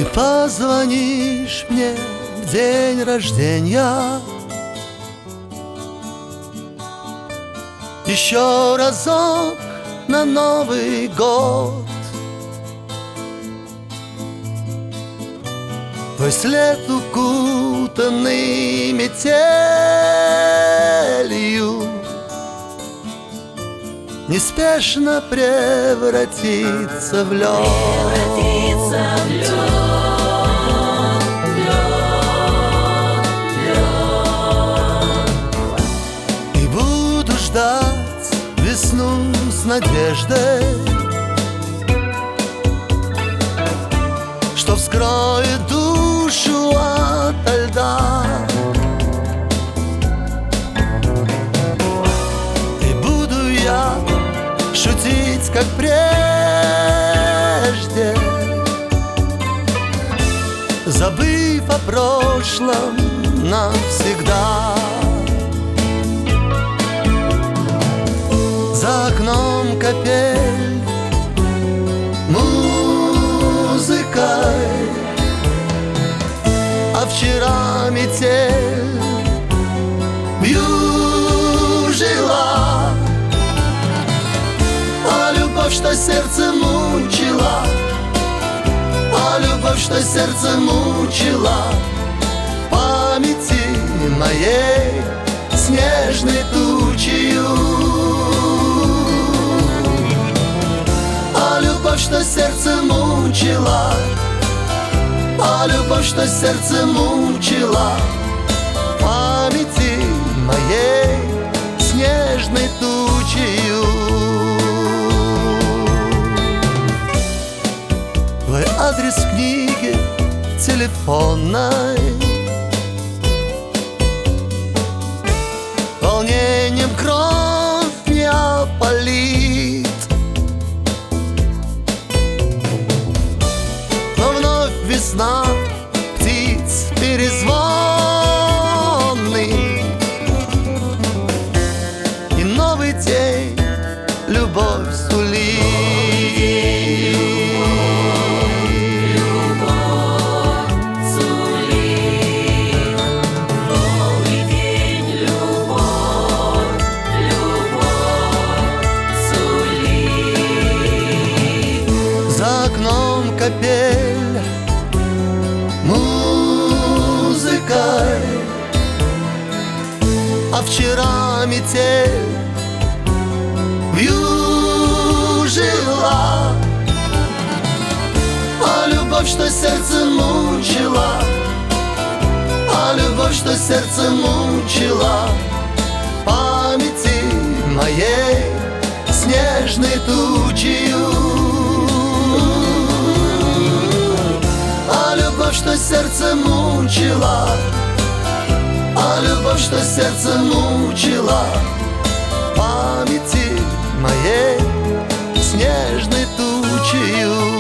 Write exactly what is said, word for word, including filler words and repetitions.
Ты позвонишь мне в день рождения, еще разок на Новый год. Твой след укутанный метелью неспешно превратится в лед. Превратится в лед, лед, лед. И буду ждать весну с надеждой, что вскроет душу ото льда. И буду я шутить, как прежде, забыв о прошлом навсегда. За окном капель музыкой, а вчера метель вьюжила. А любовь, что сердце мучила, а любовь, что сердце мучила, памяти моей снежной тучью. А любовь, что сердце мучила, а любовь, что сердце мучила, памяти моей снежной тучью. Твой адрес в книге телефонной волнением кровь не опалит, но вновь весна птиц перезвонный, и новый день любовь сулит. Капель музыкой, а вчера метель вьюжила. А любовь, что сердце мучила, а любовь, что сердце мучила, памяти моей снежной тучью. А любовь, что сердце мучила, а любовь, что сердце мучила, памяти моей снежной тучью.